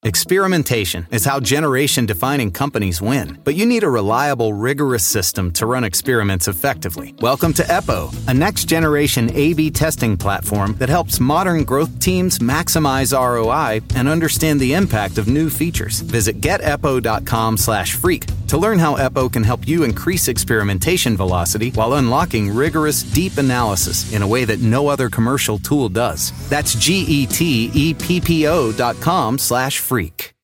Experimentation is how generation-defining companies win. But you need a reliable, rigorous system to run experiments effectively. Welcome to EPO, a next-generation A/B testing platform that helps modern growth teams maximize ROI and understand the impact of new features. Visit getepo.com/freak to learn how EPO can help you increase experimentation velocity while unlocking rigorous, deep analysis in a way that no other commercial tool does. That's GETEPPO.com/freak.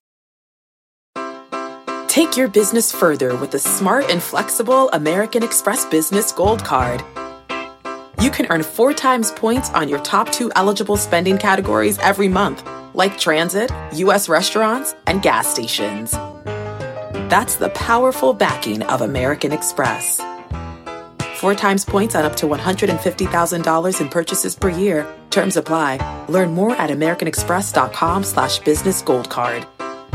Take your business further with the smart and flexible American Express Business Gold Card. You can earn 4 times points on your top 2 eligible spending categories every month, like transit, U.S. restaurants, and gas stations. That's the powerful backing of American Express. 4 times points on up to $150,000 in purchases per year. Terms apply. Learn more at americanexpress.com/business gold card.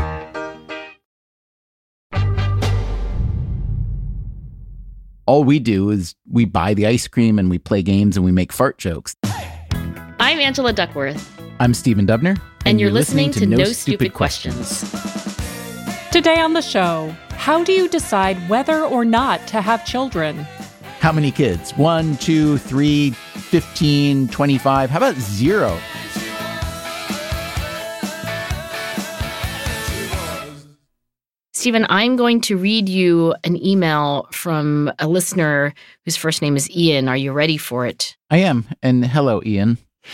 All we do is we buy the ice cream and we play games and we make fart jokes. I'm Angela Duckworth. I'm Stephen Dubner. And you're listening to No Stupid Questions. Today on the show, how do you decide whether or not to have children? How many kids? 1, 2, 3, 15, 25? How about 0? Stephen, I'm going to read you an email from a listener whose first name is Ian. Are you ready for it? I am. And hello, Ian.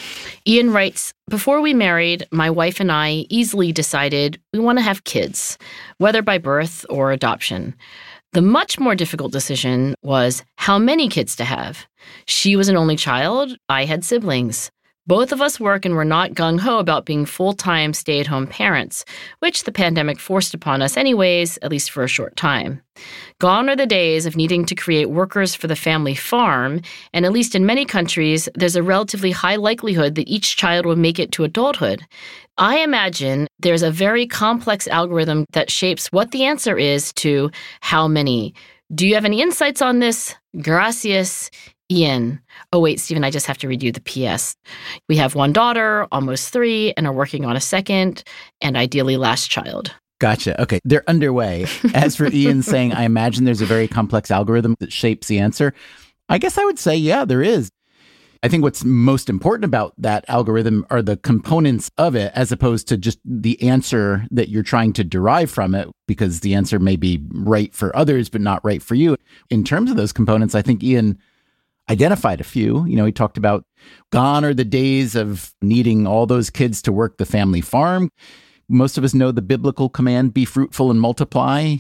Ian writes, before we married, my wife and I easily decided we want to have kids, whether by birth or adoption. The much more difficult decision was how many kids to have. She was an only child. I had siblings. Both of us work and we're not gung-ho about being full-time stay-at-home parents, which the pandemic forced upon us anyways, at least for a short time. Gone are the days of needing to create workers for the family farm, and at least in many countries, there's a relatively high likelihood that each child will make it to adulthood. I imagine there's a very complex algorithm that shapes what the answer is to how many. Do you have any insights on this? Gracias, Ian. Oh, wait, Stephen, I just have to read you the PS. We have 1 daughter, almost 3, and are working on a second, and ideally last child. Gotcha. Okay, they're underway. As for Ian saying, I imagine there's a very complex algorithm that shapes the answer. I guess I would say, yeah, there is. I think what's most important about that algorithm are the components of it, as opposed to just the answer that you're trying to derive from it, because the answer may be right for others, but not right for you. In terms of those components, I think Ian identified a few. You know, he talked about gone are the days of needing all those kids to work the family farm. Most of us know the biblical command, be fruitful and multiply.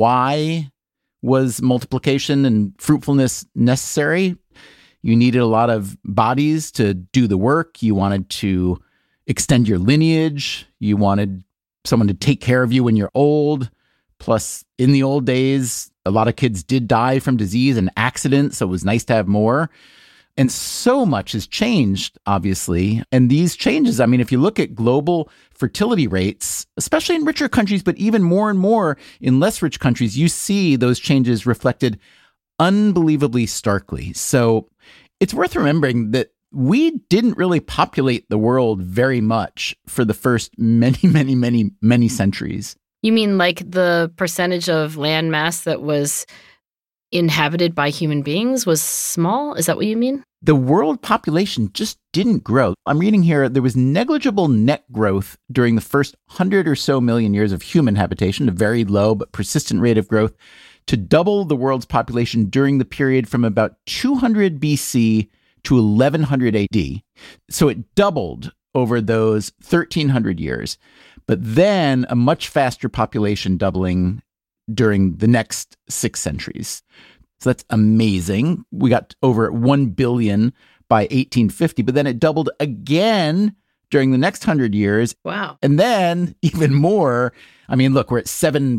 Why was multiplication and fruitfulness necessary? You needed a lot of bodies to do the work. You wanted to extend your lineage. You wanted someone to take care of you when you're old. Plus, in the old days, a lot of kids did die from disease and accidents, so it was nice to have more. And so much has changed, obviously. And these changes, I mean, if you look at global fertility rates, especially in richer countries, but even more and more in less rich countries, you see those changes reflected unbelievably starkly. So it's worth remembering that we didn't really populate the world very much for the first many centuries. You mean like the percentage of land mass that was inhabited by human beings was small? Is that what you mean? The world population just didn't grow. I'm reading here, there was negligible net growth during the first 100 or so million years of human habitation, a very low but persistent rate of growth, to double the world's population during the period from about 200 BC to 1100 AD. So it doubled over those 1300 years. But then a much faster population doubling during the next 6 centuries. So that's amazing. We got over 1 billion by 1850, but then it doubled again during the next 100 years. Wow. And then even more. I mean, look, we're at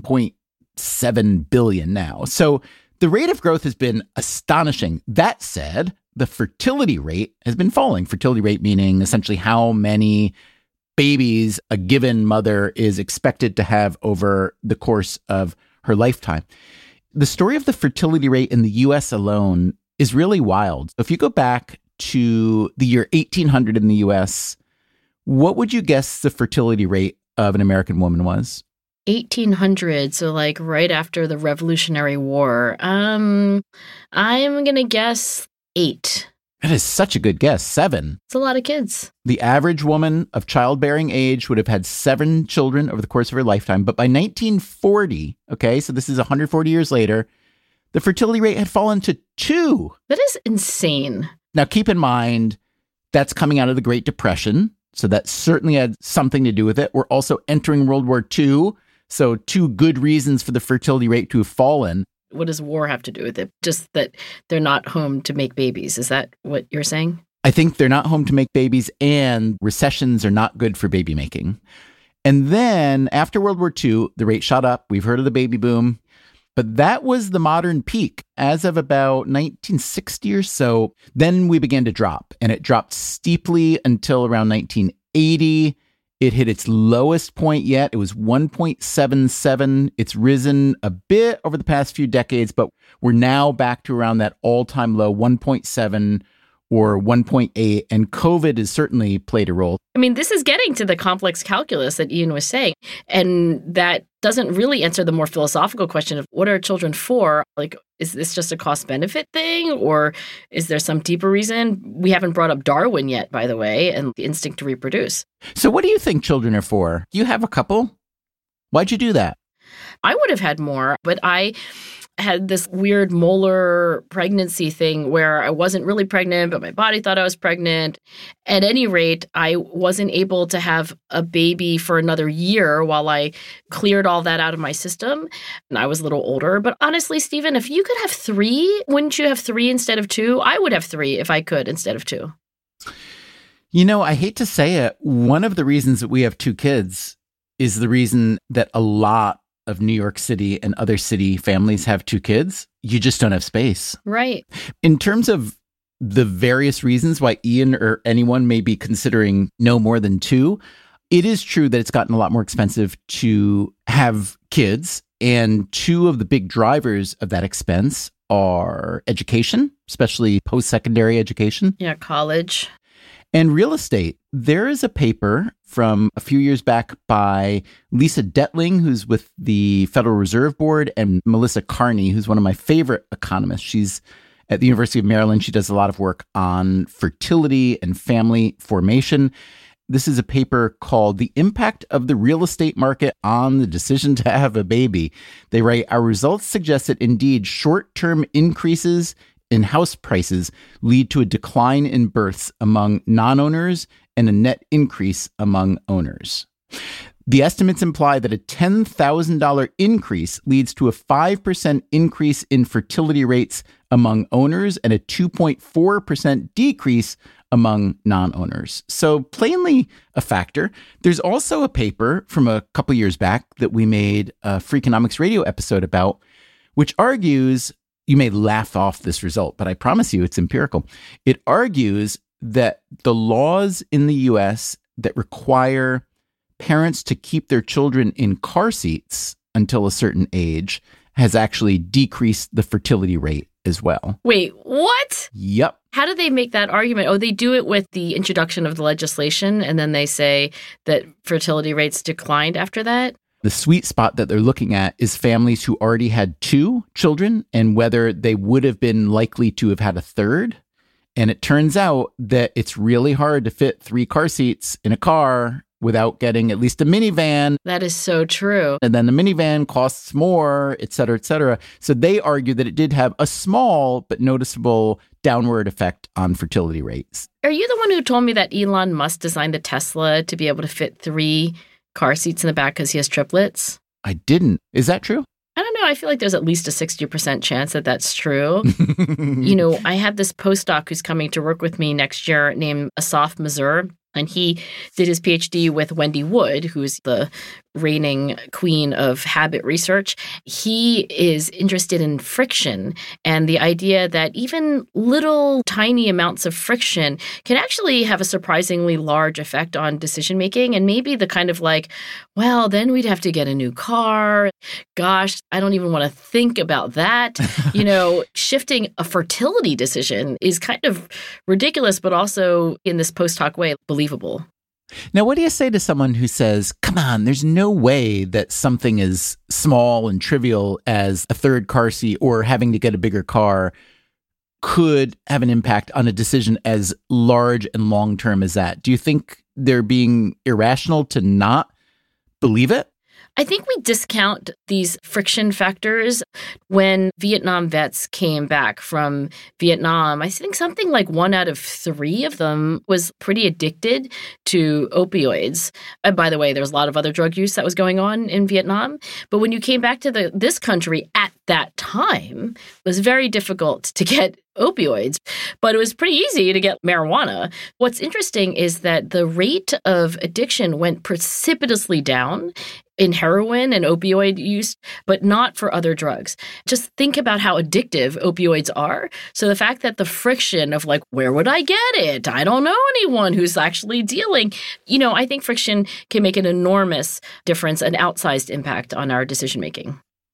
7.7 billion now. So the rate of growth has been astonishing. That said, the fertility rate has been falling. Fertility rate meaning essentially how many babies a given mother is expected to have over the course of her lifetime. The story of the fertility rate in the US alone is really wild. If you go back to the year 1800 in the US, what would you guess the fertility rate of an American woman was? 1800, so like right after the Revolutionary War. I'm going to guess 8. That is such a good guess. 7. It's a lot of kids. The average woman of childbearing age would have had 7 children over the course of her lifetime. But by 1940, okay, so this is 140 years later, the fertility rate had fallen to 2. That is insane. Now, keep in mind, that's coming out of the Great Depression. So that certainly had something to do with it. We're also entering World War II. So 2 good reasons for the fertility rate to have fallen. What does war have to do with it? Just that they're not home to make babies. Is that what you're saying? I think they're not home to make babies, and recessions are not good for baby making. And then after World War II, the rate shot up. We've heard of the baby boom. But that was the modern peak. As of about 1960 or so, then we began to drop. And it dropped steeply until around 1980. It hit its lowest point yet. It was 1.77. It's risen a bit over the past few decades, but we're now back to around that all-time low, 1.7 or 1.8. And COVID has certainly played a role. I mean, this is getting to the complex calculus that Ian was saying. And that doesn't really answer the more philosophical question of what are children for? Like, is this just a cost-benefit thing? Or is there some deeper reason? We haven't brought up Darwin yet, by the way, and the instinct to reproduce. So what do you think children are for? You have a couple? Why'd you do that? I would have had more, but I had this weird molar pregnancy thing where I wasn't really pregnant, but my body thought I was pregnant. At any rate, I wasn't able to have a baby for another year while I cleared all that out of my system. And I was a little older. But honestly, Stephen, if you could have 3, wouldn't you have 3 instead of 2? I would have 3 if I could instead of 2. You know, I hate to say it. One of the reasons that we have 2 kids is the reason that a lot of New York City and other city families have 2 kids. You just don't have space. Right. In terms of the various reasons why Ian or anyone may be considering no more than 2, it is true that it's gotten a lot more expensive to have kids. And 2 of the big drivers of that expense are education, especially post-secondary education. Yeah, college. And real estate. There is a paper from a few years back by Lisa Detling, who's with the Federal Reserve Board, and Melissa Carney, who's one of my favorite economists. She's at the University of Maryland. She does a lot of work on fertility and family formation. This is a paper called The Impact of the Real Estate Market on the Decision to Have a Baby. They write, our results suggest that indeed short-term increases in house prices lead to a decline in births among non-owners and a net increase among owners. The estimates imply that a $10,000 increase leads to a 5% increase in fertility rates among owners and a 2.4% decrease among non-owners. So plainly a factor. There's also a paper from a couple years back that we made a Freakonomics Radio episode about, which argues, you may laugh off this result, but I promise you it's empirical. It argues that the laws in the U.S. that require parents to keep their children in car seats until a certain age has actually decreased the fertility rate as well. Wait, what? Yep. How do they make that argument? Oh, they do it with the introduction of the legislation, and then they say that fertility rates declined after that? The sweet spot that they're looking at is families who already had 2 children and whether they would have been likely to have had a third. And it turns out that it's really hard to fit 3 car seats in a car without getting at least a minivan. That is so true. And then the minivan costs more, et cetera, et cetera. So they argue that it did have a small but noticeable downward effect on fertility rates. Are you the one who told me that Elon Musk designed the Tesla to be able to fit 3 car seats in the back because he has triplets? I didn't. Is that true? I don't know. I feel like there's at least a 60% chance that that's true. You know, I have this postdoc who's coming to work with me next year named Asaf Mazur. And he did his PhD with Wendy Wood, who's the reigning queen of habit research. He is interested in friction and the idea that even little tiny amounts of friction can actually have a surprisingly large effect on decision making. And maybe the kind of like, well, then we'd have to get a new car. Gosh, I don't even want to think about that. You know, shifting a fertility decision is kind of ridiculous, but also in this post hoc way, believable. Now, what do you say to someone who says, come on, there's no way that something as small and trivial as a third car seat or having to get a bigger car could have an impact on a decision as large and long-term as that? Do you think they're being irrational to not believe it? I think we discount these friction factors. When Vietnam vets came back from Vietnam, I think something like 1 out of 3 of them was pretty addicted to opioids. And by the way, there was a lot of other drug use that was going on in Vietnam. But when you came back to this country at that time, it was very difficult to get opioids, but it was pretty easy to get marijuana. What's interesting is that the rate of addiction went precipitously down in heroin and opioid use, but not for other drugs. Just think about how addictive opioids are. So the fact that the friction of like, where would I get it? I don't know anyone who's actually dealing. I think friction can make an enormous difference, an outsized impact on our decision making.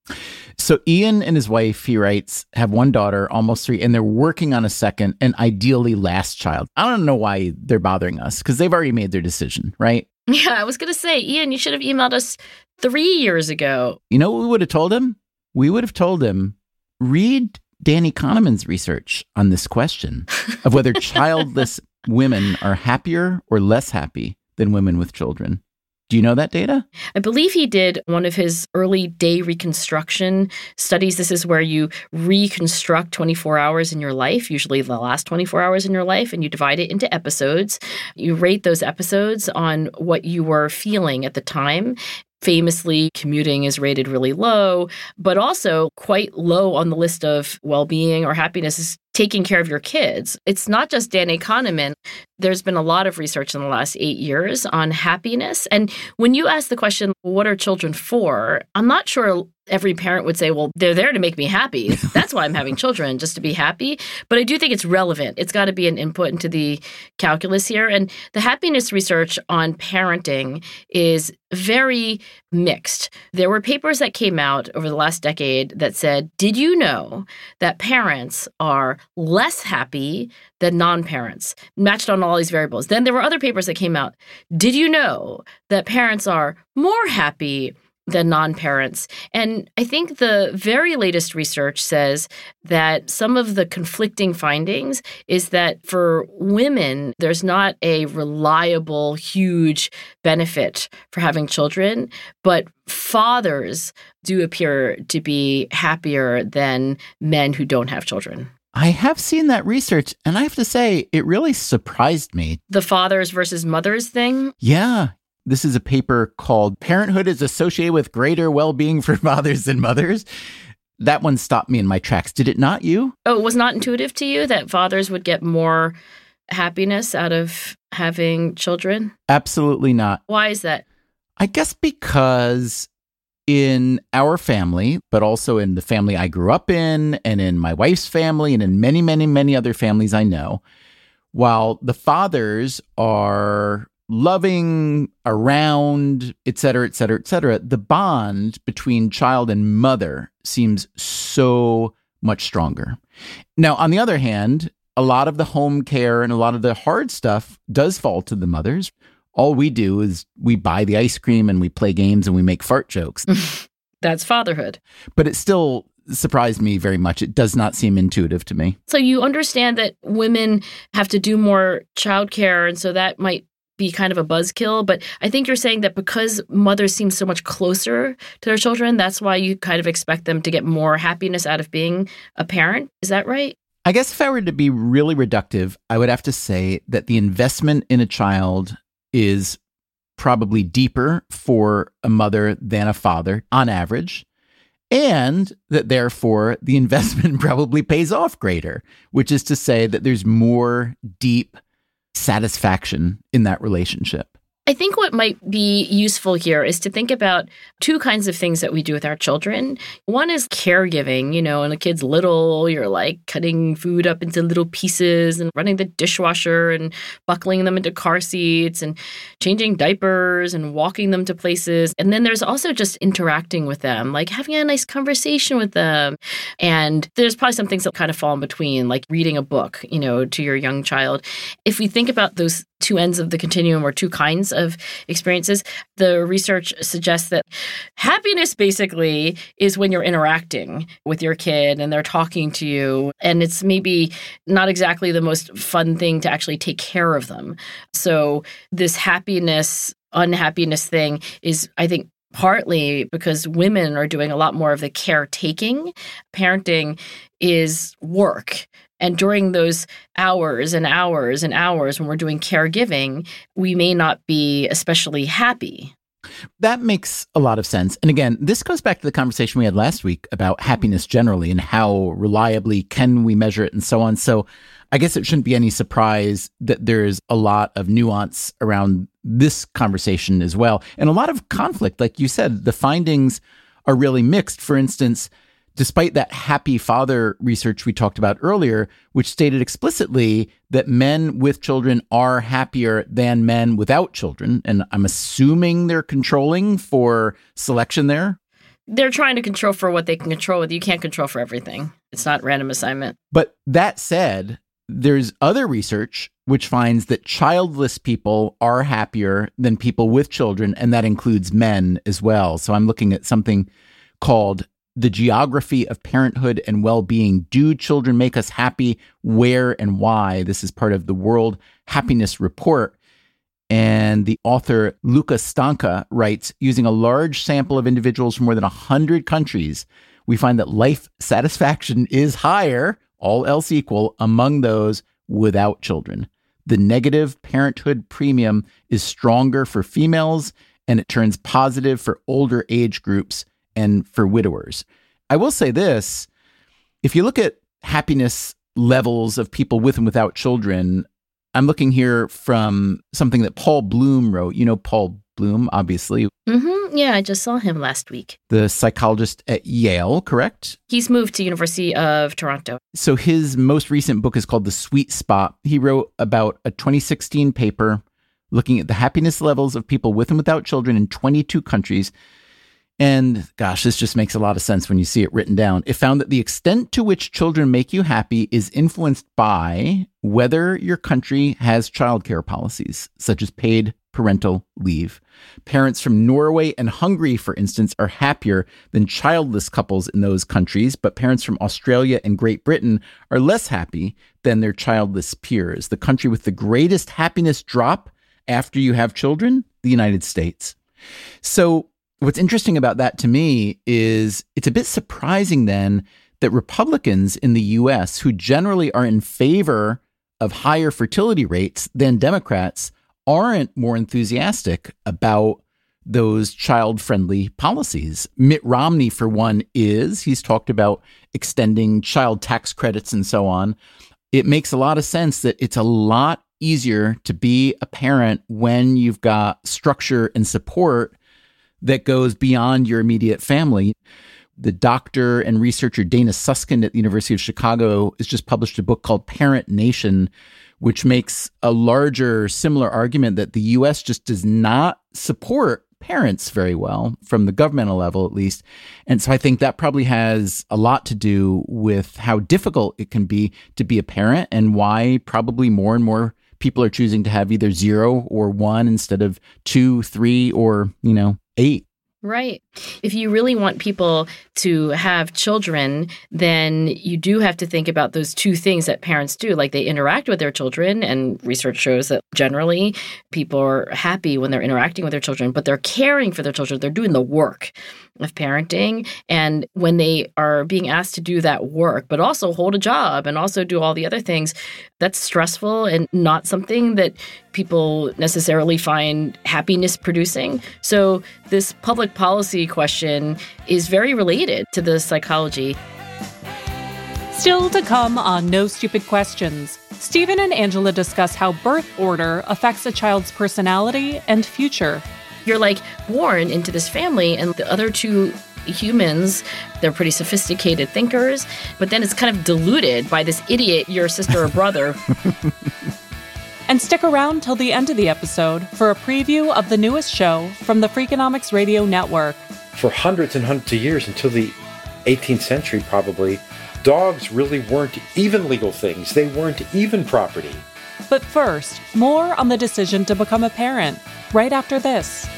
So Ian and his wife, he writes, have 1 daughter, almost 3, and they're working on a second and ideally last child. I don't know why they're bothering us because they've already made their decision, right? Yeah, I was going to say, Ian, you should have emailed us 3 years ago. You know what we would have told him? We would have told him, read Danny Kahneman's research on this question of whether childless women are happier or less happy than women with children. Do you know that data? I believe he did one of his early day reconstruction studies. This is where you reconstruct 24 hours in your life, usually the last 24 hours in your life, and you divide it into episodes. You rate those episodes on what you were feeling at the time. Famously, commuting is rated really low, but also quite low on the list of well-being or happiness is taking care of your kids. It's not just Danny Kahneman. There's been a lot of research in the last 8 years on happiness. And when you ask the question, what are children for? I'm not sure every parent would say, well, they're there to make me happy. That's why I'm having children, just to be happy. But I do think it's relevant. It's got to be an input into the calculus here. And the happiness research on parenting is very mixed. There were papers that came out over the last decade that said, did you know that parents are less happy than non-parents, matched on all these variables? Then there were other papers that came out. Did you know that parents are more happy than non-parents? And I think the very latest research says that some of the conflicting findings is that for women, there's not a reliable, huge benefit for having children, but fathers do appear to be happier than men who don't have children. I have seen that research, and I have to say, it really surprised me. The fathers versus mothers thing? Yeah. This is a paper called Parenthood is Associated with Greater Well-Being for Fathers Than Mothers. That one stopped me in my tracks. Did it not you? Oh, it was not intuitive to you that fathers would get more happiness out of having children? Absolutely not. Why is that? I guess because in our family, but also in the family I grew up in, and in my wife's family, and in many, many, many other families I know, while the fathers are loving, around, et cetera, et cetera, et cetera, the bond between child and mother seems so much stronger. Now, on the other hand, a lot of the home care and a lot of the hard stuff does fall to the mothers. All we do is we buy the ice cream and we play games and we make fart jokes. That's fatherhood. But it still surprised me very much. It does not seem intuitive to me. So you understand that women have to do more childcare, and so that might be kind of a buzzkill, but I think you're saying that because mothers seem so much closer to their children, that's why you kind of expect them to get more happiness out of being a parent. Is that right? I guess if I were to be really reductive, I would have to say that the investment in a child is probably deeper for a mother than a father on average, and that therefore the investment probably pays off greater, which is to say that there's more deep satisfaction in that relationship. I think what might be useful here is to think about 2 kinds of things that we do with our children. One is caregiving. When a kid's little, you're like cutting food up into little pieces and running the dishwasher and buckling them into car seats and changing diapers and walking them to places. And then there's also just interacting with them, like having a nice conversation with them. And there's probably some things that kind of fall in between, like reading a book, to your young child. If we think about those two ends of the continuum or two kinds of experiences. The research suggests that happiness basically is when you're interacting with your kid and they're talking to you, and it's maybe not exactly the most fun thing to actually take care of them. So this happiness, unhappiness thing is, I think, partly because women are doing a lot more of the caretaking. Parenting is work. And during those hours and hours and hours when we're doing caregiving, we may not be especially happy. That makes a lot of sense. And again, this goes back to the conversation we had last week about happiness generally and how reliably can we measure it and so on. So I guess it shouldn't be any surprise that there's a lot of nuance around this conversation as well. And a lot of conflict. Like you said, the findings are really mixed. For instance, despite that happy father research we talked about earlier, which stated explicitly that men with children are happier than men without children. And I'm assuming they're controlling for selection there. They're trying to control for what they can control. You can't control for everything. It's not random assignment. But that said, there's other research which finds that childless people are happier than people with children, and that includes men as well. So I'm looking at something called The Geography of Parenthood and Well-Being. Do children make us happy? Where and why? This is part of the World Happiness Report. And the author Luka Stanka writes, using a large sample of individuals from more than 100 countries, we find that life satisfaction is higher, all else equal, among those without children. The negative parenthood premium is stronger for females, and it turns positive for older age groups and for widowers. I will say this, if you look at happiness levels of people with and without children, I'm looking here from something that Paul Bloom wrote. You know Paul Bloom, obviously. Mm-hmm. Yeah, I just saw him last week. The psychologist at Yale, correct? He's moved to University of Toronto. So his most recent book is called The Sweet Spot. He wrote about a 2016 paper looking at the happiness levels of people with and without children in 22 countries. And gosh, this just makes a lot of sense when you see it written down. It found that the extent to which children make you happy is influenced by whether your country has childcare policies, such as paid parental leave. Parents from Norway and Hungary, for instance, are happier than childless couples in those countries, but parents from Australia and Great Britain are less happy than their childless peers. The country with the greatest happiness drop after you have children, the United States. So what's interesting about that to me is it's a bit surprising then that Republicans in the U.S., who generally are in favor of higher fertility rates than Democrats, aren't more enthusiastic about those child-friendly policies. Mitt Romney, for one, is. He's talked about extending child tax credits and so on. It makes a lot of sense that it's a lot easier to be a parent when you've got structure and support that goes beyond your immediate family. The doctor and researcher Dana Susskind at the University of Chicago has just published a book called Parent Nation, which makes a larger, similar argument that the U.S. just does not support parents very well, from the governmental level at least. And so I think that probably has a lot to do with how difficult it can be to be a parent and why probably more and more people are choosing to have either 0 or 1 instead of 2, 3, or, 8. Right. If you really want people to have children, then you do have to think about those two things that parents do. Like, they interact with their children, and research shows that generally people are happy when they're interacting with their children, but they're caring for their children. They're doing the work of parenting. And when they are being asked to do that work, but also hold a job and also do all the other things, that's stressful and not something that people necessarily find happiness producing. So this public policy question is very related to the psychology. Still to come on No Stupid Questions, Stephen and Angela discuss how birth order affects a child's personality and future. You're like born into this family, and the other two humans, they're pretty sophisticated thinkers, but then it's kind of diluted by this idiot, your sister or brother. And stick around till the end of the episode for a preview of the newest show from the Freakonomics Radio Network. For hundreds and hundreds of years, until the 18th century probably, dogs really weren't even legal things. They weren't even property. But first, more on the decision to become a parent, right after this.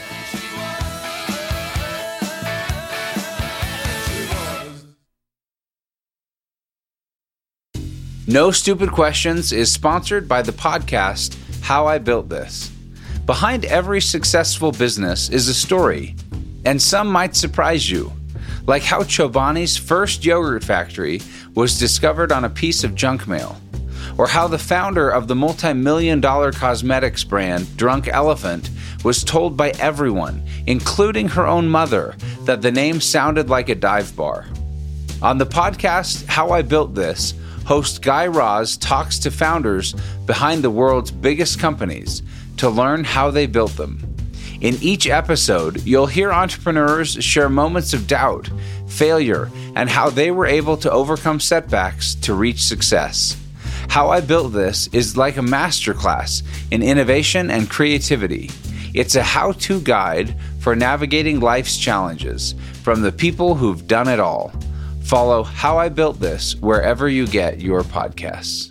No Stupid Questions is sponsored by the podcast How I Built This. Behind every successful business is a story, and some might surprise you, like how Chobani's first yogurt factory was discovered on a piece of junk mail, or how the founder of the multi-million-dollar cosmetics brand Drunk Elephant was told by everyone, including her own mother, that the name sounded like a dive bar. On the podcast How I Built This, host Guy Raz talks to founders behind the world's biggest companies to learn how they built them. In each episode, you'll hear entrepreneurs share moments of doubt, failure, and how they were able to overcome setbacks to reach success. How I Built This is like a masterclass in innovation and creativity. It's a how-to guide for navigating life's challenges from the people who've done it all. Follow How I Built This wherever you get your podcasts.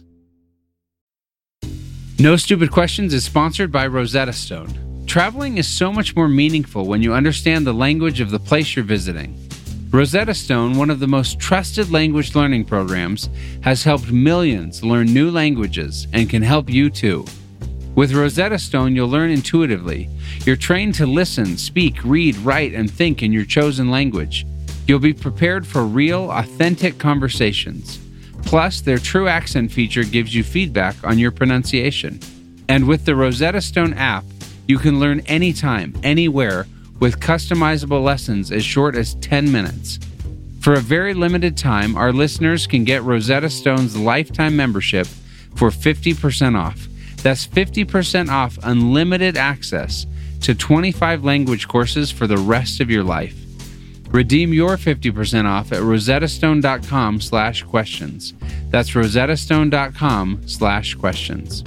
No Stupid Questions is sponsored by Rosetta Stone. Traveling is so much more meaningful when you understand the language of the place you're visiting. Rosetta Stone, one of the most trusted language learning programs, has helped millions learn new languages and can help you too. With Rosetta Stone, you'll learn intuitively. You're trained to listen, speak, read, write, and think in your chosen language. You'll be prepared for real, authentic conversations. Plus, their True Accent feature gives you feedback on your pronunciation. And with the Rosetta Stone app, you can learn anytime, anywhere, with customizable lessons as short as 10 minutes. For a very limited time, our listeners can get Rosetta Stone's lifetime membership for 50% off. That's 50% off unlimited access to 25 language courses for the rest of your life. Redeem your 50% off at rosettastone.com/questions. That's rosettastone.com/questions.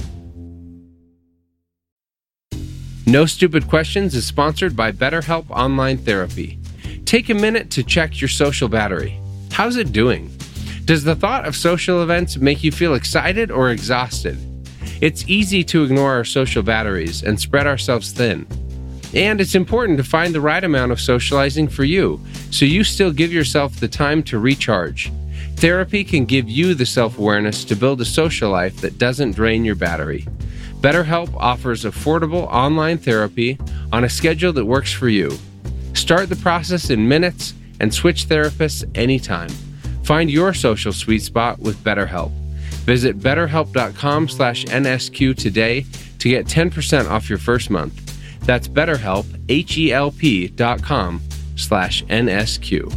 No Stupid Questions is sponsored by BetterHelp Online Therapy. Take a minute to check your social battery. How's it doing? Does the thought of social events make you feel excited or exhausted? It's easy to ignore our social batteries and spread ourselves thin. And it's important to find the right amount of socializing for you, so you still give yourself the time to recharge. Therapy can give you the self-awareness to build a social life that doesn't drain your battery. BetterHelp offers affordable online therapy on a schedule that works for you. Start the process in minutes and switch therapists anytime. Find your social sweet spot with BetterHelp. Visit betterhelp.com/NSQ today to get 10% off your first month. That's BetterHelp, HELP.com/NSQ.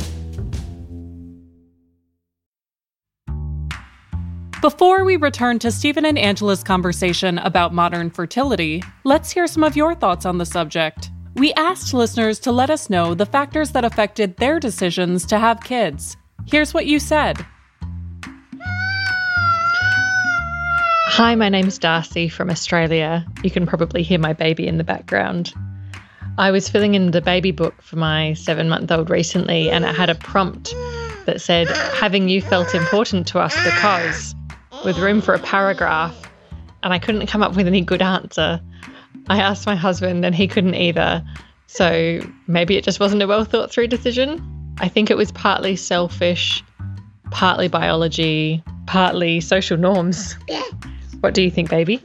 Before we return to Stephen and Angela's conversation about modern fertility, let's hear some of your thoughts on the subject. We asked listeners to let us know the factors that affected their decisions to have kids. Here's what you said. Hi, my name's Darcy from Australia. You can probably hear my baby in the background. I was filling in the baby book for my 7-month-old recently, and it had a prompt that said, having you felt important to us because, with room for a paragraph, and I couldn't come up with any good answer. I asked my husband and he couldn't either. So maybe it just wasn't a well thought through decision. I think it was partly selfish, partly biology, partly social norms. What do you think, baby?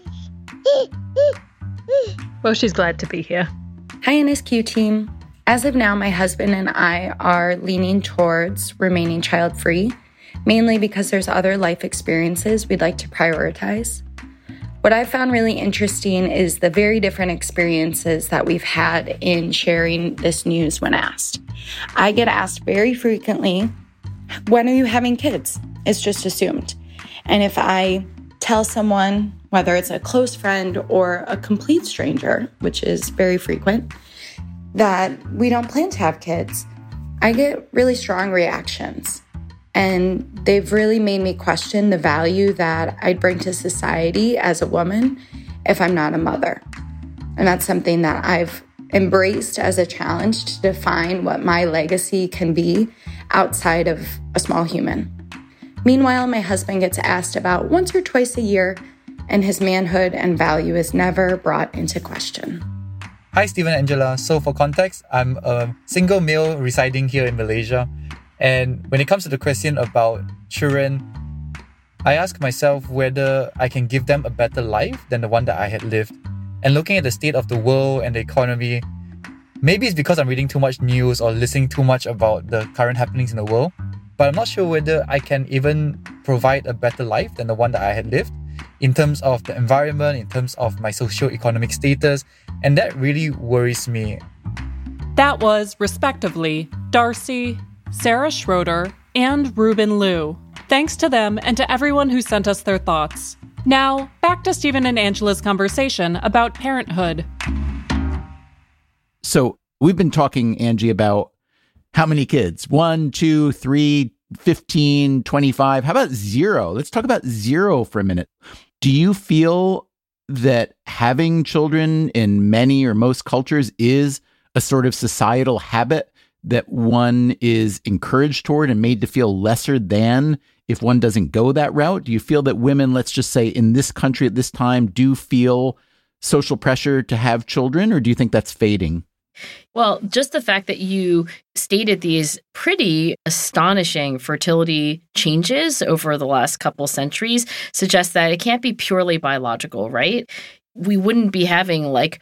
Well, she's glad to be here. Hi, NSQ team. As of now, my husband and I are leaning towards remaining child-free, mainly because there's other life experiences we'd like to prioritize. What I found really interesting is the very different experiences that we've had in sharing this news when asked. I get asked very frequently, when are you having kids? It's just assumed. And if I tell someone, whether it's a close friend or a complete stranger, which is very frequent, that we don't plan to have kids, I get really strong reactions. And they've really made me question the value that I'd bring to society as a woman if I'm not a mother. And that's something that I've embraced as a challenge to define what my legacy can be outside of a small human. Meanwhile, my husband gets asked about once or twice a year, and his manhood and value is never brought into question. Hi, Stephen and Angela. So for context, I'm a single male residing here in Malaysia. And when it comes to the question about children, I ask myself whether I can give them a better life than the one that I had lived. And looking at the state of the world and the economy, maybe it's because I'm reading too much news or listening too much about the current happenings in the world, but I'm not sure whether I can even provide a better life than the one that I had lived in terms of the environment, in terms of my socio-economic status, and that really worries me. That was, respectively, Darcy, Sarah Schroeder, and Ruben Liu. Thanks to them and to everyone who sent us their thoughts. Now, back to Stephen and Angela's conversation about parenthood. So we've been talking, Angie, about how many kids? 1, 2, 3, 15, 25. How about 0? Let's talk about 0 for a minute. Do you feel that having children in many or most cultures is a sort of societal habit that one is encouraged toward and made to feel lesser than if one doesn't go that route? Do you feel that women, let's just say in this country at this time, do feel social pressure to have children, or do you think that's fading? Well, just the fact that you stated these pretty astonishing fertility changes over the last couple centuries suggests that it can't be purely biological, right? We wouldn't be having like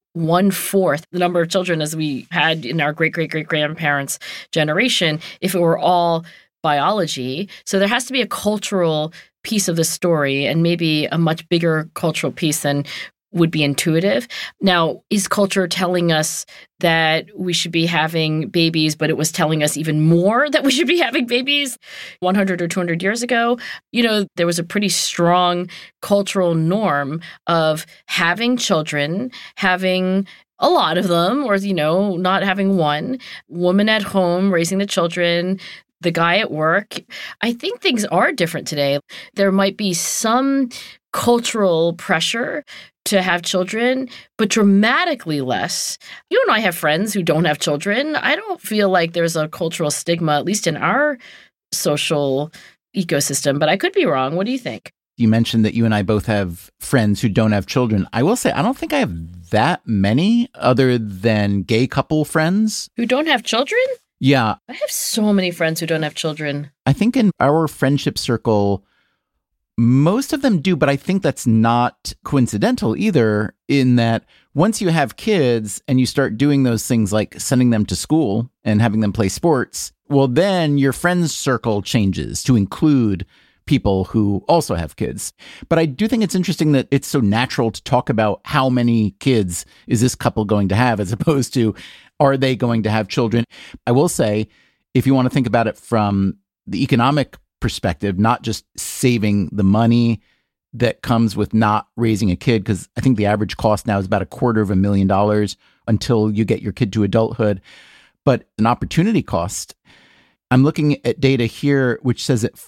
1/4 the number of children as we had in our great-great-great-grandparents' generation if it were all biology. So there has to be a cultural piece of the story, and maybe a much bigger cultural piece than would be intuitive. Now, is culture telling us that we should be having babies, but it was telling us even more that we should be having babies 100 or 200 years ago? You know, there was a pretty strong cultural norm of having children, having a lot of them, or, you know, not having one, woman at home raising the children, the guy at work. I think things are different today. There might be some cultural pressure to have children, but dramatically less. You and I have friends who don't have children. I don't feel like there's a cultural stigma, at least in our social ecosystem, but I could be wrong. What do you think? You mentioned that you and I both have friends who don't have children. I will say, I don't think I have that many other than gay couple friends. Who don't have children? Yeah. I have so many friends who don't have children. I think in our friendship circle, most of them do, but I think that's not coincidental either, in that once you have kids and you start doing those things like sending them to school and having them play sports, well, then your friends circle changes to include people who also have kids. But I do think it's interesting that it's so natural to talk about how many kids is this couple going to have, as opposed to are they going to have children? I will say, if you want to think about it from the economic perspective, not just saving the money that comes with not raising a kid, because I think the average cost now is about $250,000 until you get your kid to adulthood, but an opportunity cost. I'm looking at data here, which says that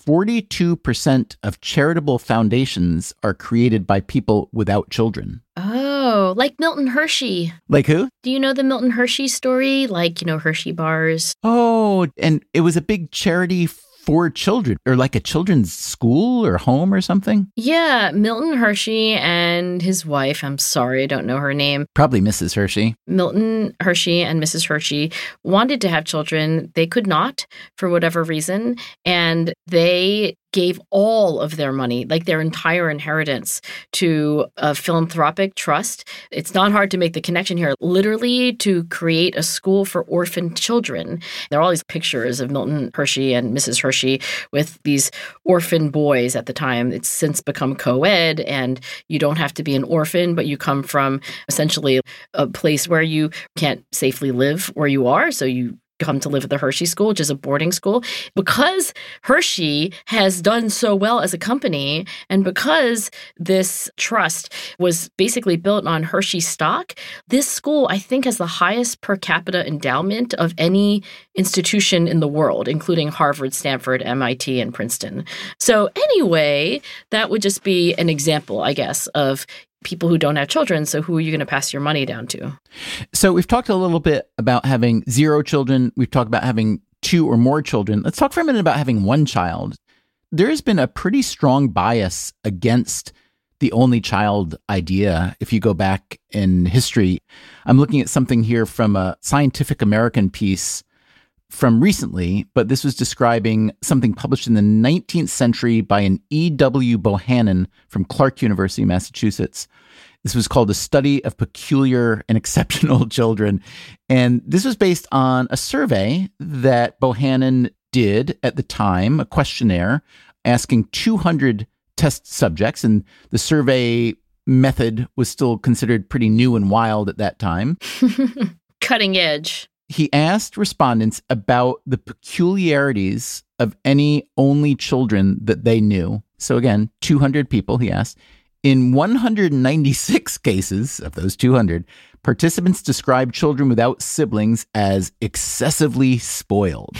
42% of charitable foundations are created by people without children. Oh, like Milton Hershey. Like who? Do you know the Milton Hershey story? Like, you know, Hershey bars. Oh, and it was a big charity for children, or like a children's school or home or something? Yeah, Milton Hershey and his wife, I'm sorry, I don't know her name. Probably Mrs. Hershey. Milton Hershey and Mrs. Hershey wanted to have children. They could not for whatever reason. And they gave all of their money, like their entire inheritance, to a philanthropic trust. It's not hard to make the connection here, literally to create a school for orphan children. There are all these pictures of Milton Hershey and Mrs. Hershey with these orphan boys at the time. It's since become co-ed, and you don't have to be an orphan, but you come from essentially a place where you can't safely live where you are, so you come to live at the Hershey School, which is a boarding school. Because Hershey has done so well as a company, and because this trust was basically built on Hershey stock, this school, I think, has the highest per capita endowment of any institution in the world, including Harvard, Stanford, MIT, and Princeton. So anyway, that would just be an example, I guess, of people who don't have children. So who are you going to pass your money down to? So we've talked a little bit about having 0 children. We've talked about having 2 or more children. Let's talk for a minute about having 1 child. There has been a pretty strong bias against the only child idea, if you go back in history, I'm looking at something here from a Scientific American piece from recently, but this was describing something published in the 19th century by an E.W. Bohannon from Clark University, Massachusetts. This was called A Study of Peculiar and Exceptional Children. And this was based on a survey that Bohannon did at the time, a questionnaire asking 200 test subjects. And the survey method was still considered pretty new and wild at that time. Cutting edge. He asked respondents about the peculiarities of any only children that they knew. So again, 200 people, he asked. In 196 cases of those 200, participants described children without siblings as excessively spoiled.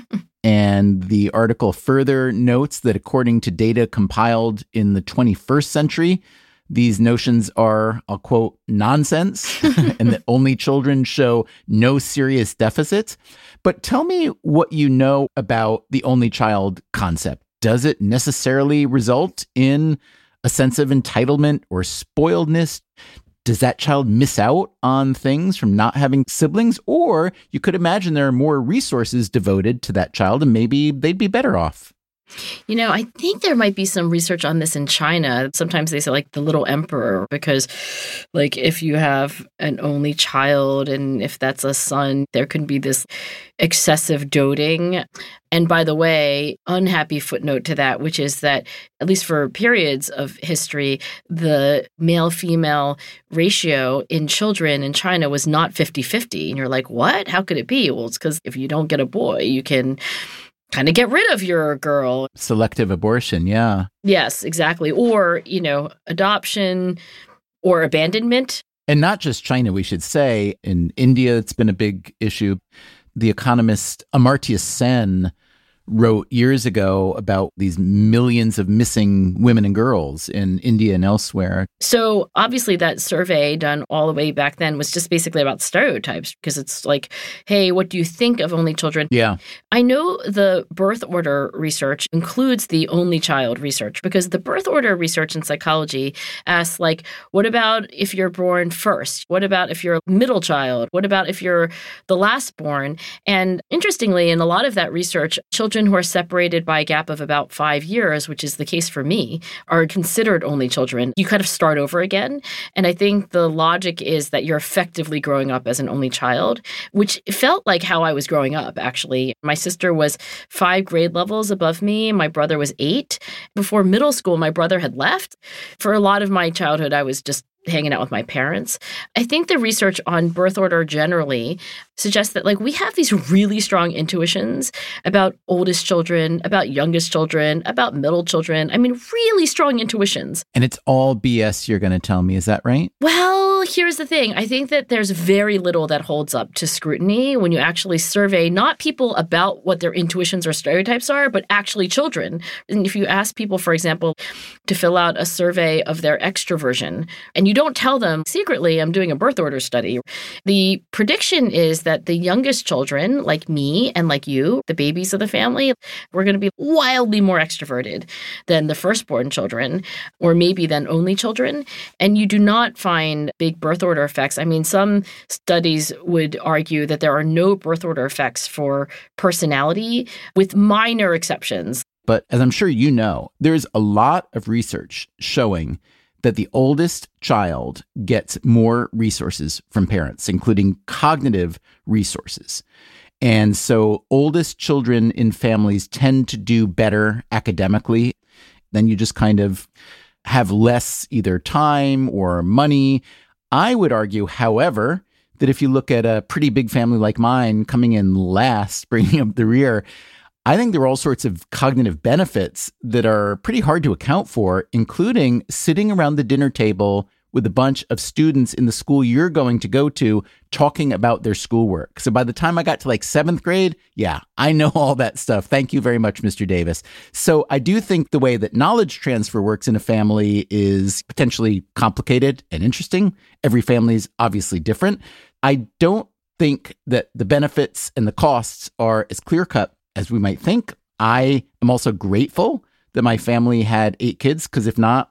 And the article further notes that according to data compiled in the 21st century, these notions are, I'll quote, nonsense, and that only children show no serious deficits. But tell me what you know about the only child concept. Does it necessarily result in a sense of entitlement or spoiledness? Does that child miss out on things from not having siblings? Or you could imagine there are more resources devoted to that child and maybe they'd be better off. You know, I think there might be some research on this in China. Sometimes they say like the little emperor, because like if you have an only child and if that's a son, there can be this excessive doting. And by the way, unhappy footnote to that, which is that at least for periods of history, the male-female ratio in children in China was not 50-50. And you're like, what? How could it be? Well, it's because if you don't get a boy, you can kind of get rid of your girl. Selective abortion, yeah. Yes, exactly. Or, you know, adoption or abandonment. And not just China, we should say. In India, it's been a big issue. The economist Amartya Sen wrote years ago about these millions of missing women and girls in India and elsewhere. So obviously that survey done all the way back then was just basically about stereotypes, because it's like, hey, what do you think of only children? Yeah. I know the birth order research includes the only child research, because the birth order research in psychology asks, like, what about if you're born first? What about if you're a middle child? What about if you're the last born? And interestingly, in a lot of that research, children who are separated by a gap of about 5 years, which is the case for me, are considered only children. You kind of start over again. And I think the logic is that you're effectively growing up as an only child, which felt like how I was growing up, actually. My sister was 5 grade levels above me. My brother was 8. Before middle school, my brother had left. For a lot of my childhood, I was just hanging out with my parents. I think the research on birth order generally suggests that like we have these really strong intuitions about oldest children, about youngest children, about middle children. I mean, really strong intuitions. And it's all BS you're going to tell me. Is that right? Well, here's the thing. I think that there's very little that holds up to scrutiny when you actually survey not people about what their intuitions or stereotypes are, but actually children. And if you ask people, for example, to fill out a survey of their extroversion, and you don't tell them secretly, I'm doing a birth order study, the prediction is that the youngest children, like me and like you, the babies of the family, we're going to be wildly more extroverted than the firstborn children, or maybe than only children. And you do not find big birth order effects. I mean, some studies would argue that there are no birth order effects for personality, with minor exceptions. But as I'm sure you know, there's a lot of research showing that the oldest child gets more resources from parents, including cognitive resources. And so oldest children in families tend to do better academically. Then you just kind of have less either time or money. I would argue, however, that if you look at a pretty big family like mine coming in last, bringing up the rear, I think there are all sorts of cognitive benefits that are pretty hard to account for, including sitting around the dinner table with a bunch of students in the school you're going to go to talking about their schoolwork. So by the time I got to like 7th grade, yeah, I know all that stuff. Thank you very much, Mr. Davis. So I do think the way that knowledge transfer works in a family is potentially complicated and interesting. Every family is obviously different. I don't think that the benefits and the costs are as clear-cut as we might think. I am also grateful that my family had 8 kids, because if not,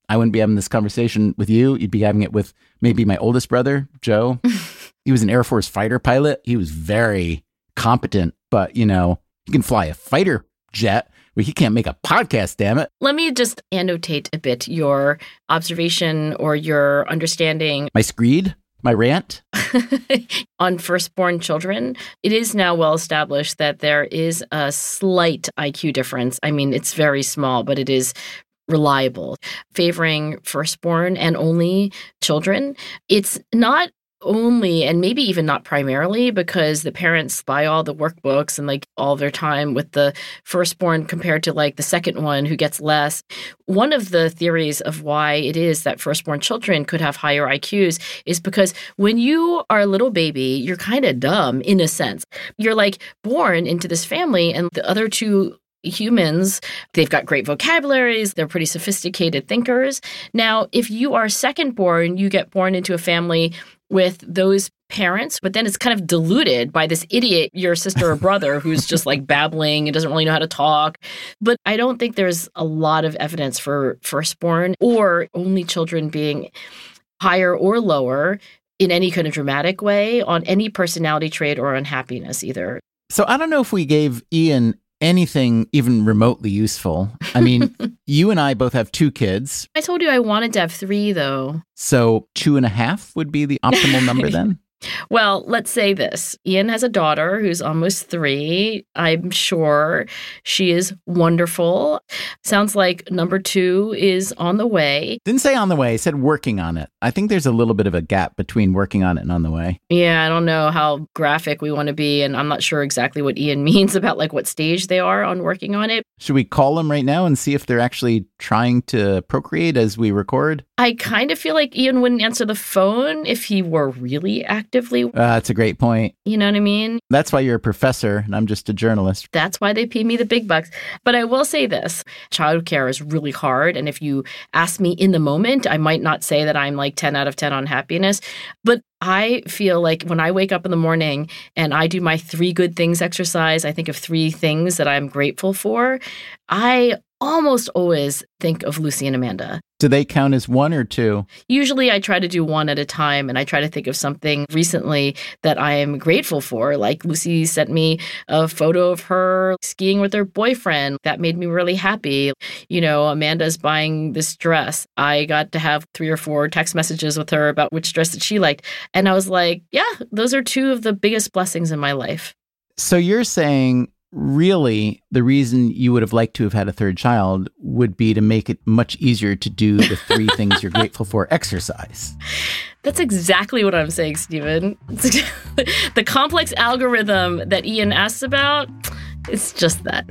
I wouldn't be having this conversation with you. You'd be having it with maybe my oldest brother, Joe. He was an Air Force fighter pilot. He was very competent, but, he can fly a fighter jet, but he can't make a podcast, damn it. Let me just annotate a bit your observation or your understanding. My screed? My rant? On firstborn children, it is now well established that there is a slight IQ difference. I mean, it's very small, but it is reliable. Favoring firstborn and only children. It's not only, and maybe even not primarily, because the parents buy all the workbooks and like all their time with the firstborn compared to like the second one who gets less. One of the theories of why it is that firstborn children could have higher IQs is because when you are a little baby, you're kind of dumb in a sense. You're like born into this family, and the other two humans, they've got great vocabularies, they're pretty sophisticated thinkers. Now, if you are second born, you get born into a family with those parents, but then it's kind of diluted by this idiot, your sister or brother, who's just like babbling and doesn't really know how to talk. But I don't think there's a lot of evidence for firstborn or only children being higher or lower in any kind of dramatic way on any personality trait or on happiness either. So I don't know if we gave Ian anything even remotely useful. I mean, you and I both have 2 kids. I told you I wanted to have 3, though. So 2.5 would be the optimal number then? Well, let's say this. Ian has a daughter who's almost 3. I'm sure she is wonderful. Sounds like number 2 is on the way. Didn't say on the way, said working on it. I think there's a little bit of a gap between working on it and on the way. Yeah, I don't know how graphic we want to be, and I'm not sure exactly what Ian means about like what stage they are on working on it. Should we call them right now and see if they're actually trying to procreate as we record? I kind of feel like Ian wouldn't answer the phone if he were really actively. That's a great point. You know what I mean? That's why you're a professor and I'm just a journalist. That's why they pay me the big bucks. But I will say this, childcare is really hard. And if you ask me in the moment, I might not say that I'm like 10 out of 10 on happiness. But I feel like when I wake up in the morning and I do my 3 good things exercise, I think of 3 things that I'm grateful for. I almost always think of Lucy and Amanda. Do they count as 1 or 2? Usually I try to do 1 at a time, and I try to think of something recently that I am grateful for. Like Lucy sent me a photo of her skiing with her boyfriend. That made me really happy. Amanda's buying this dress. I got to have 3 or 4 text messages with her about which dress that she liked. And I was like, yeah, those are 2 of the biggest blessings in my life. So you're saying really, the reason you would have liked to have had a 3rd child would be to make it much easier to do the 3 things you're grateful for exercise. That's exactly what I'm saying, Stephen. The complex algorithm that Ian asks about, it's just that.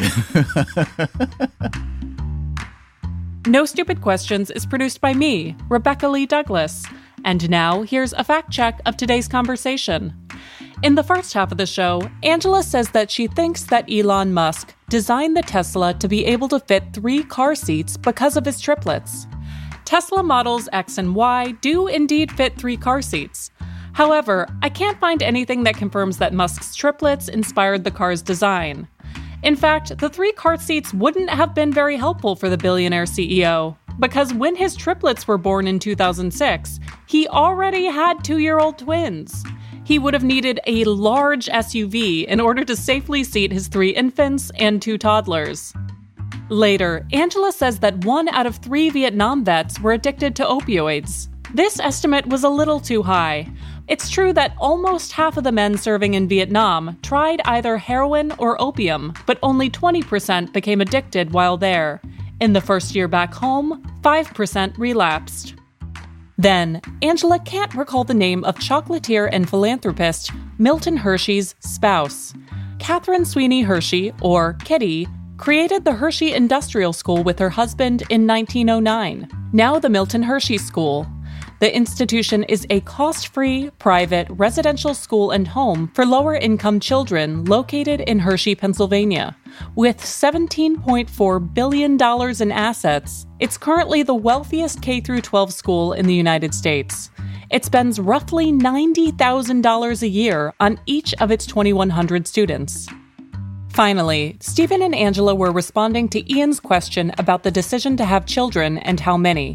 No Stupid Questions is produced by me, Rebecca Lee Douglas. And now, here's a fact check of today's conversation. In the first half of the show, Angela says that she thinks that Elon Musk designed the Tesla to be able to fit 3 car seats because of his triplets. Tesla Models X and Y do indeed fit 3 car seats. However, I can't find anything that confirms that Musk's triplets inspired the car's design. In fact, the 3 car seats wouldn't have been very helpful for the billionaire CEO, because when his triplets were born in 2006, he already had 2-year-old twins. He would have needed a large SUV in order to safely seat his 3 infants and 2 toddlers. Later, Angela says that 1 out of 3 Vietnam vets were addicted to opioids. This estimate was a little too high. It's true that almost half of the men serving in Vietnam tried either heroin or opium, but only 20% became addicted while there. In the first year back home, 5% relapsed. Then, Angela can't recall the name of chocolatier and philanthropist Milton Hershey's spouse. Catherine Sweeney Hershey, or Kitty, created the Hershey Industrial School with her husband in 1909, now the Milton Hershey School. The institution is a cost-free, private, residential school and home for lower-income children located in Hershey, Pennsylvania. With $17.4 billion in assets, it's currently the wealthiest K-12 school in the United States. It spends roughly $90,000 a year on each of its 2,100 students. Finally, Stephen and Angela were responding to Ian's question about the decision to have children and how many.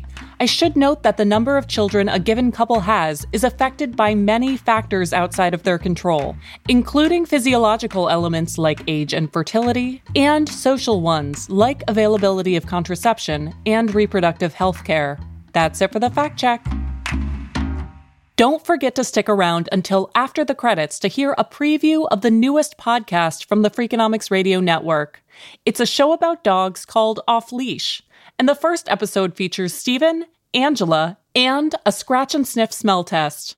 I should note that the number of children a given couple has is affected by many factors outside of their control, including physiological elements like age and fertility, and social ones like availability of contraception and reproductive health care. That's it for the fact check. Don't forget to stick around until after the credits to hear a preview of the newest podcast from the Freakonomics Radio Network. It's a show about dogs called Off Leash, and the first episode features Stephen, Angela, and a scratch and sniff smell test.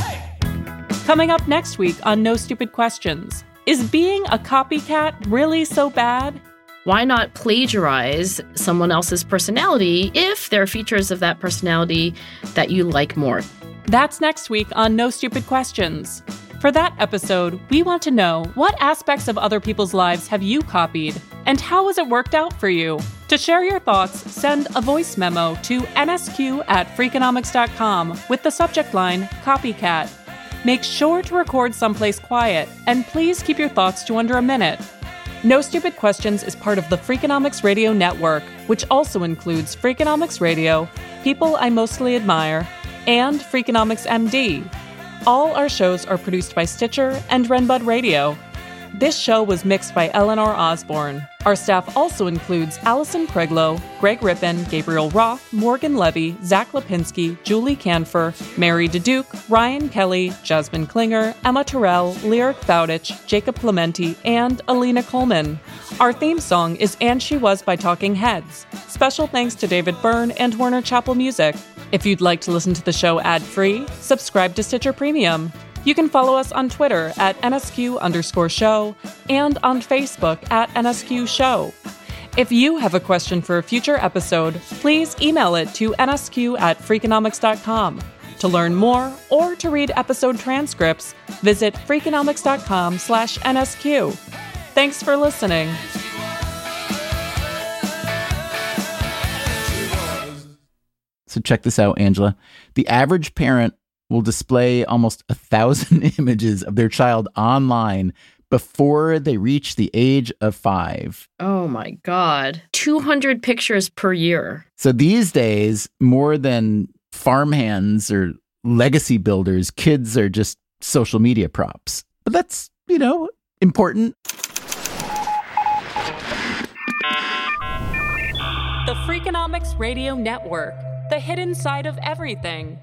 Coming up next week on No Stupid Questions, is being a copycat really so bad? Why not plagiarize someone else's personality if there are features of that personality that you like more? That's next week on No Stupid Questions. For that episode, we want to know, what aspects of other people's lives have you copied? And how has it worked out for you? To share your thoughts, send a voice memo to nsq@freakonomics.com with the subject line, Copycat. Make sure to record someplace quiet, and please keep your thoughts to under a minute. No Stupid Questions is part of the Freakonomics Radio Network, which also includes Freakonomics Radio, People I Mostly Admire, and Freakonomics MD. All our shows are produced by Stitcher and Renbud Radio. This show was mixed by Eleanor Osborne. Our staff also includes Allison Craiglow, Greg Rippin, Gabriel Roth, Morgan Levy, Zach Lipinski, Julie Canfer, Mary DeDuke, Ryan Kelly, Jasmine Klinger, Emma Terrell, Lyric Bowditch, Jacob Clementi, and Alina Coleman. Our theme song is And She Was by Talking Heads. Special thanks to David Byrne and Warner Chappell Music. If you'd like to listen to the show ad-free, subscribe to Stitcher Premium. You can follow us on Twitter at NSQ_show and on Facebook at NSQ Show. If you have a question for a future episode, please email it to nsq@freakonomics.com. To learn more or to read episode transcripts, visit freakonomics.com/NSQ. Thanks for listening. So check this out, Angela. The average parent will display almost 1,000 images of their child online before they reach the age of 5. Oh my God. 200 pictures per year. So these days, more than farmhands or legacy builders, kids are just social media props. But that's, important. The Freakonomics Radio Network, the hidden side of everything.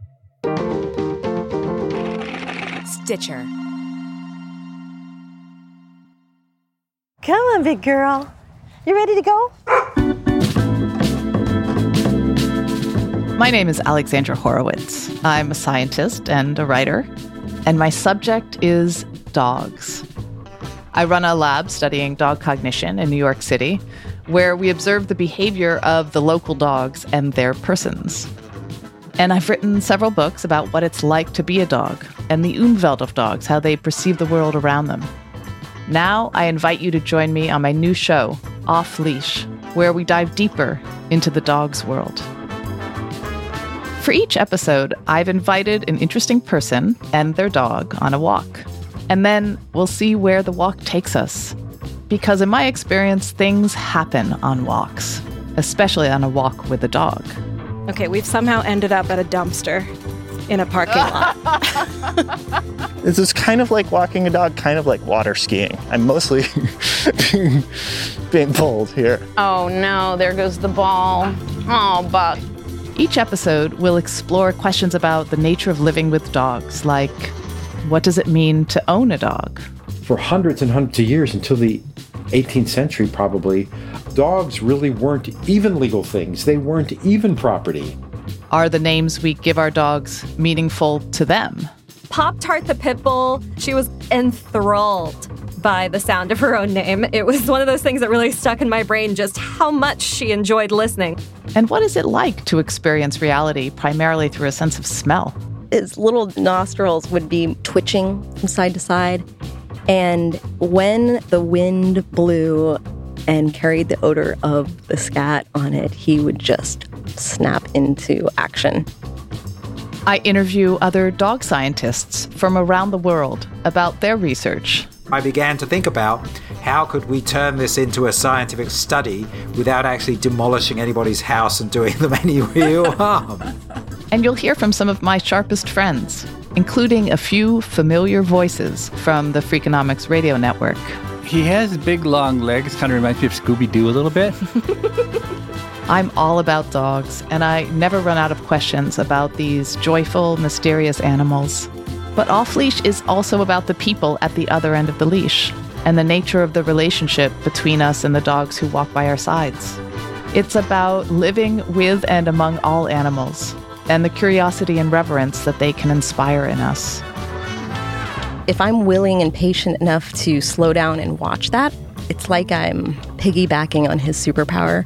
Stitcher. Come on, big girl. You ready to go? My name is Alexandra Horowitz. I'm a scientist and a writer, and my subject is dogs. I run a lab studying dog cognition in New York City, where we observe the behavior of the local dogs and their persons. And I've written several books about what it's like to be a dog and the Umwelt of dogs, how they perceive the world around them. Now I invite you to join me on my new show, Off Leash, where we dive deeper into the dog's world. For each episode, I've invited an interesting person and their dog on a walk. And then we'll see where the walk takes us. Because in my experience, things happen on walks, especially on a walk with a dog. Okay, we've somehow ended up at a dumpster in a parking lot. This is kind of like walking a dog, kind of like water skiing. I'm mostly being pulled here. Oh no, there goes the ball. Oh, Buck. Each episode will explore questions about the nature of living with dogs, like, what does it mean to own a dog? For hundreds and hundreds of years, until the 18th century probably, dogs really weren't even legal things. They weren't even property. Are the names we give our dogs meaningful to them? Pop-Tart the pit bull, she was enthralled by the sound of her own name. It was one of those things that really stuck in my brain, just how much she enjoyed listening. And what is it like to experience reality primarily through a sense of smell? His little nostrils would be twitching from side to side. And when the wind blew and carried the odor of the scat on it, he would just snap into action. I interview other dog scientists from around the world about their research I began to think about how could we turn this into a scientific study without actually demolishing anybody's house and doing them any real harm. And you'll hear from some of my sharpest friends, including a few familiar voices from the Freakonomics Radio Network. He has big, long legs. Kind of reminds me of Scooby-Doo a little bit. I'm all about dogs, and I never run out of questions about these joyful, mysterious animals. But Off Leash is also about the people at the other end of the leash, and the nature of the relationship between us and the dogs who walk by our sides. It's about living with and among all animals, and the curiosity and reverence that they can inspire in us. If I'm willing and patient enough to slow down and watch that, it's like I'm piggybacking on his superpower.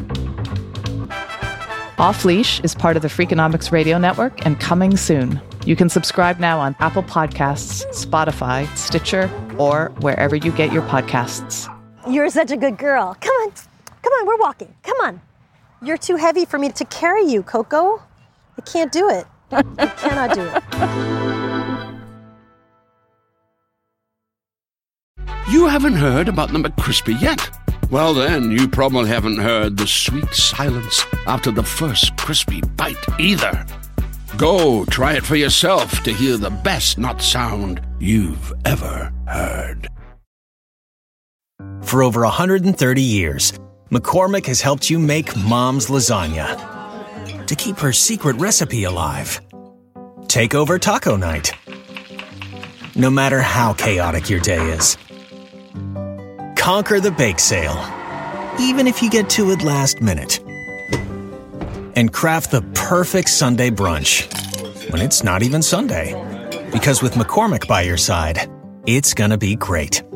Off Leash is part of the Freakonomics Radio Network and coming soon. You can subscribe now on Apple Podcasts, Spotify, Stitcher, or wherever you get your podcasts. You're such a good girl. Come on, we're walking. Come on. You're too heavy for me to carry you, Coco. I can't do it. I cannot do it. You haven't heard about the McCrispy yet? Well then, you probably haven't heard the sweet silence after the first crispy bite either. Go try it for yourself to hear the best nut sound you've ever heard. For over 130 years, McCormick has helped you make Mom's lasagna to keep her secret recipe alive. Take over taco night. No matter how chaotic your day is. Conquer the bake sale, even if you get to it last minute. And craft the perfect Sunday brunch when it's not even Sunday. Because with McCormick by your side, it's gonna be great.